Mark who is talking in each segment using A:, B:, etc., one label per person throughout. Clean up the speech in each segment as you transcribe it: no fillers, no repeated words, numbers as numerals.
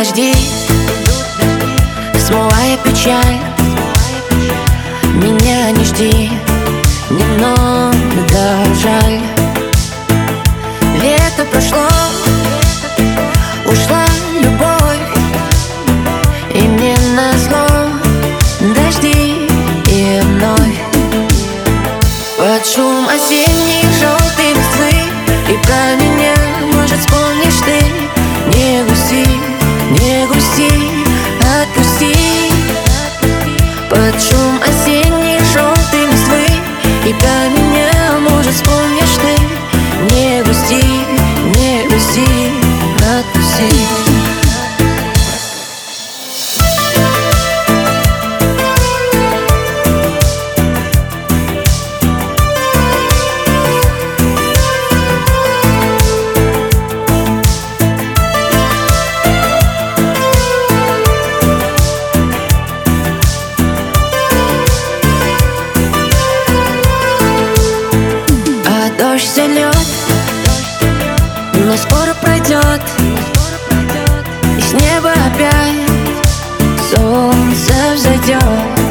A: дожди, смывая печаль. Меня не жди, немного жаль. Лето прошло, ушла любовь, и мне назло дожди и вновь. Под шум осенней желтой листвы и про меня, может, вспомнишь ты. Не грусти, не грусти, отпусти. Под шум осенней желтой листвы и про меня, может, вспомнишь ты. Не грусти, не грусти, отпусти. Дождь зальет, но скоро пройдет, и с неба опять солнце взойдет.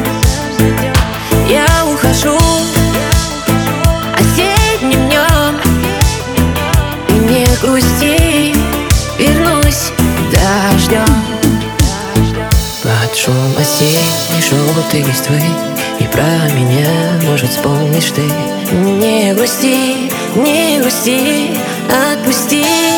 A: Я ухожу осенним днем, и не грусти, вернусь дождем. Под шум осенней желтой листвы и про меня, может, вспомнишь ты. Не грусти, не грусти, отпусти.